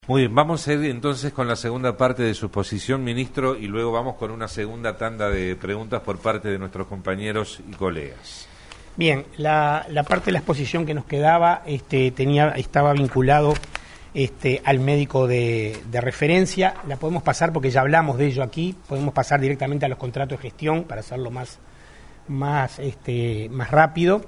Muy bien, vamos a ir entonces con la segunda parte de su exposición, ministro, y luego vamos con una segunda tanda de preguntas por parte de nuestros compañeros y colegas. Bien, la parte de la exposición que nos quedaba estaba vinculado al médico de referencia. La podemos pasar porque ya hablamos de ello aquí. Podemos pasar directamente a los contratos de gestión para hacerlo más rápido.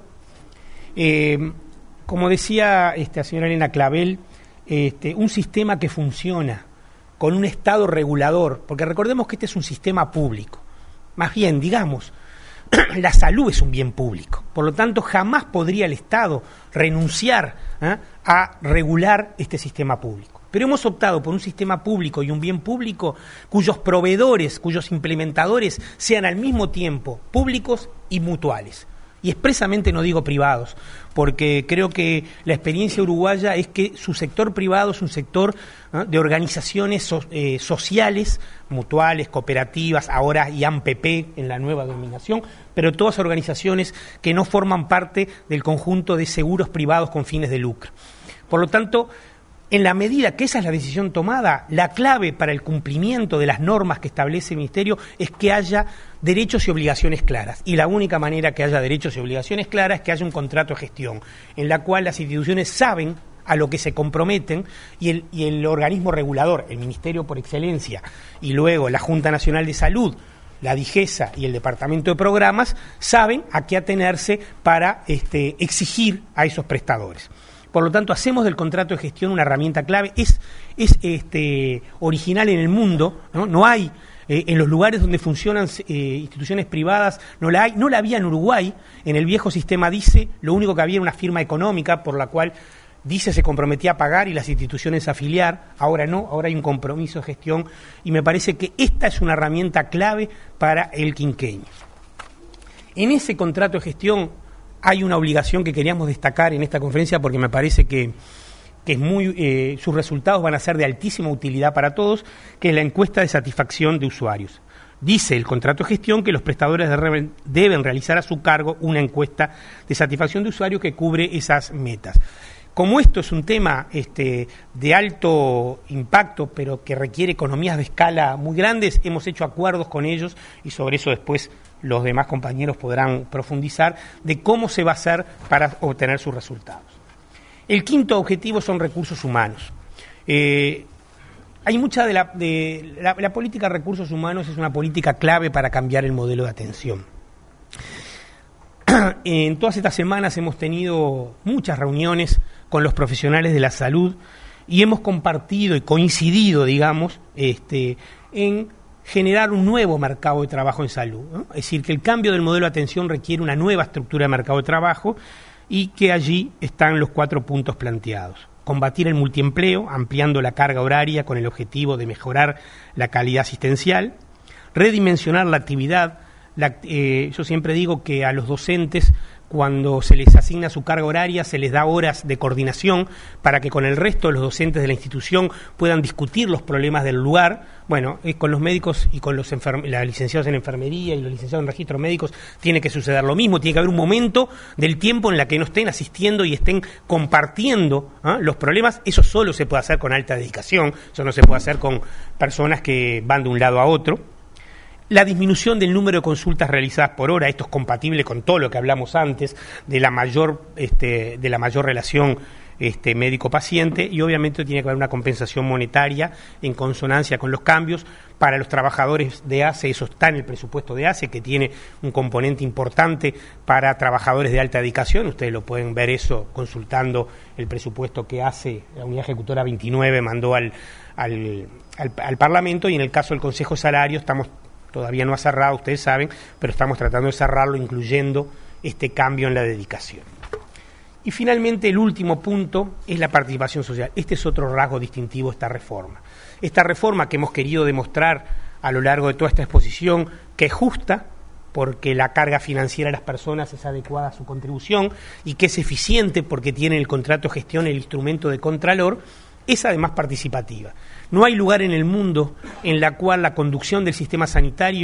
Como decía la señora Elena Clavel, un sistema que funciona con un Estado regulador, porque recordemos que este es un sistema público. Más bien, digamos, la salud es un bien público. Por lo tanto, jamás podría el Estado renunciar a regular este sistema público. Pero hemos optado por un sistema público y un bien público cuyos proveedores, cuyos implementadores sean al mismo tiempo públicos y mutuales. Y expresamente no digo privados, porque creo que la experiencia uruguaya es que su sector privado es un sector de organizaciones sociales, mutuales, cooperativas, ahora IAMPP en la nueva denominación, pero todas organizaciones que no forman parte del conjunto de seguros privados con fines de lucro. Por lo tanto, en la medida que esa es la decisión tomada, la clave para el cumplimiento de las normas que establece el Ministerio es que haya derechos y obligaciones claras. Y la única manera que haya derechos y obligaciones claras es que haya un contrato de gestión, en la cual las instituciones saben a lo que se comprometen y el organismo regulador, el Ministerio por excelencia, y luego la Junta Nacional de Salud, la DIGESA y el Departamento de Programas, saben a qué atenerse para exigir a esos prestadores. Por lo tanto, hacemos del contrato de gestión una herramienta clave. Es original en el mundo, no hay en los lugares donde funcionan instituciones privadas, no la había en Uruguay. En el viejo sistema DICE, lo único que había era una firma económica por la cual DICE se comprometía a pagar y las instituciones a afiliar. Ahora no, ahora hay un compromiso de gestión y me parece que esta es una herramienta clave para el quinquenio. En ese contrato de gestión hay una obligación que queríamos destacar en esta conferencia porque me parece que es sus resultados van a ser de altísima utilidad para todos, que es la encuesta de satisfacción de usuarios. Dice el contrato de gestión que los prestadores deben realizar a su cargo una encuesta de satisfacción de usuarios que cubre esas metas. Como esto es un tema de alto impacto, pero que requiere economías de escala muy grandes, hemos hecho acuerdos con ellos y sobre eso después los demás compañeros podrán profundizar de cómo se va a hacer para obtener sus resultados. El quinto objetivo son recursos humanos. Hay mucha de la política de recursos humanos es una política clave para cambiar el modelo de atención. En todas estas semanas hemos tenido muchas reuniones con los profesionales de la salud y hemos compartido y coincidido, digamos, en generar un nuevo mercado de trabajo en salud, ¿no? Es decir, que el cambio del modelo de atención requiere una nueva estructura de mercado de trabajo y que allí están los 4 puntos planteados. Combatir el multiempleo, ampliando la carga horaria con el objetivo de mejorar la calidad asistencial, redimensionar la actividad. Yo siempre digo que a los docentes, cuando se les asigna su carga horaria, se les da horas de coordinación para que con el resto de los docentes de la institución puedan discutir los problemas del lugar. Bueno, con los médicos y con los licenciados en enfermería y los licenciados en registros médicos tiene que suceder lo mismo. Tiene que haber un momento del tiempo en la que no estén asistiendo y estén compartiendo los problemas. Eso solo se puede hacer con alta dedicación, eso no se puede hacer con personas que van de un lado a otro. La disminución del número de consultas realizadas por hora, esto es compatible con todo lo que hablamos antes de la mayor relación médico-paciente, y obviamente tiene que haber una compensación monetaria en consonancia con los cambios para los trabajadores de ACE. Eso está en el presupuesto de ACE, que tiene un componente importante para trabajadores de alta dedicación. Ustedes lo pueden ver eso consultando el presupuesto que ACE, la Unidad Ejecutora 29, mandó al Parlamento, y en el caso del Consejo de Salario todavía no ha cerrado, ustedes saben, pero estamos tratando de cerrarlo incluyendo este cambio en la dedicación. Y finalmente el último punto es la participación social. Este es otro rasgo distintivo de esta reforma. Esta reforma que hemos querido demostrar a lo largo de toda esta exposición, que es justa, porque la carga financiera de las personas es adecuada a su contribución, y que es eficiente porque tiene el contrato de gestión el instrumento de contralor, es además participativa. No hay lugar en el mundo en la cual la conducción del sistema sanitario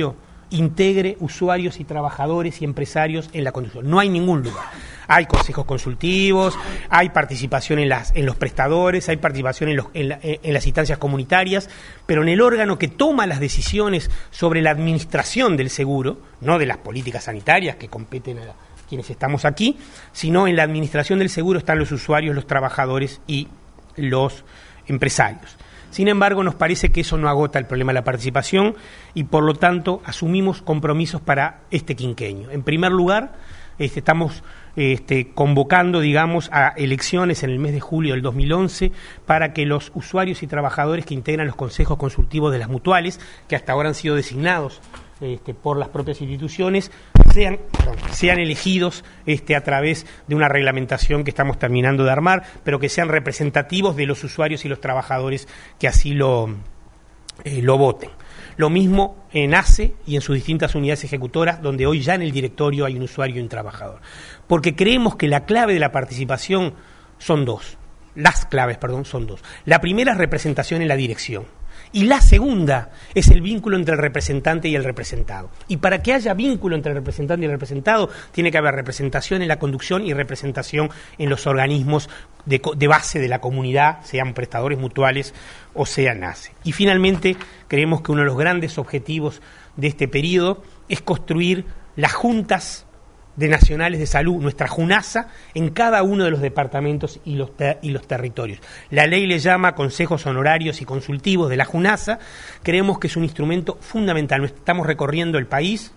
integre usuarios y trabajadores y empresarios en la conducción. No hay ningún lugar. Hay consejos consultivos, hay participación en los prestadores, hay participación en las instancias comunitarias, pero en el órgano que toma las decisiones sobre la administración del seguro, no de las políticas sanitarias que competen a quienes estamos aquí, sino en la administración del seguro están los usuarios, los trabajadores y los empresarios. Sin embargo, nos parece que eso no agota el problema de la participación y, por lo tanto, asumimos compromisos para este quinquenio. En primer lugar, estamos convocando, digamos, a elecciones en el mes de julio del 2011 para que los usuarios y trabajadores que integran los consejos consultivos de las mutuales, que hasta ahora han sido designados por las propias instituciones, sean elegidos a través de una reglamentación que estamos terminando de armar, pero que sean representativos de los usuarios y los trabajadores que así lo voten. Lo mismo en ACE y en sus distintas unidades ejecutoras, donde hoy ya en el directorio hay un usuario y un trabajador. Porque creemos que la clave de la participación son dos. Las claves, son dos. La primera es representación en la dirección. Y la segunda es el vínculo entre el representante y el representado. Y para que haya vínculo entre el representante y el representado, tiene que haber representación en la conducción y representación en los organismos de base de la comunidad, sean prestadores mutuales o sean ACE. Y finalmente, creemos que uno de los grandes objetivos de este periodo es construir las juntas de nacionales de salud, nuestra JUNASA, en cada uno de los departamentos y los territorios. La ley le llama consejos honorarios y consultivos de la JUNASA. Creemos que es un instrumento fundamental. Estamos recorriendo el país,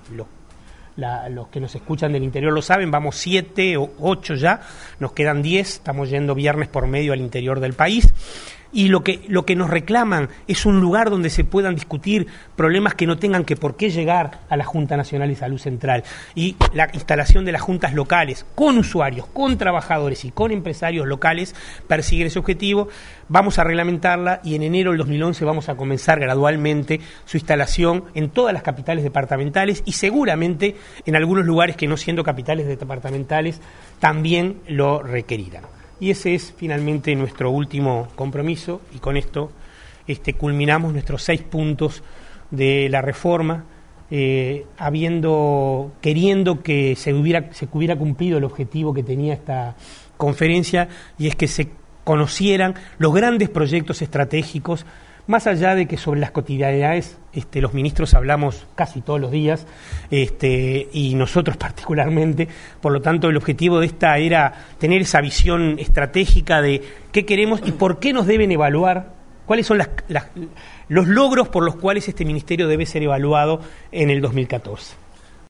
los que nos escuchan del interior lo saben, vamos 7 o 8 ya, nos quedan 10, estamos yendo viernes por medio al interior del país. Y lo que nos reclaman es un lugar donde se puedan discutir problemas que no tengan que por qué llegar a la Junta Nacional de Salud Central. Y la instalación de las juntas locales con usuarios, con trabajadores y con empresarios locales persiguen ese objetivo. Vamos a reglamentarla y en enero del 2011 vamos a comenzar gradualmente su instalación en todas las capitales departamentales y seguramente en algunos lugares que no siendo capitales departamentales también lo requerirán. Y ese es finalmente nuestro último compromiso y con esto culminamos nuestros 6 puntos de la reforma, queriendo que se hubiera cumplido el objetivo que tenía esta conferencia, y es que se conocieran los grandes proyectos estratégicos, más allá de que sobre las cotidianidades los ministros hablamos casi todos los días, y nosotros particularmente. Por lo tanto, el objetivo de esta era tener esa visión estratégica de qué queremos y por qué nos deben evaluar, cuáles son los logros por los cuales este ministerio debe ser evaluado en el 2014.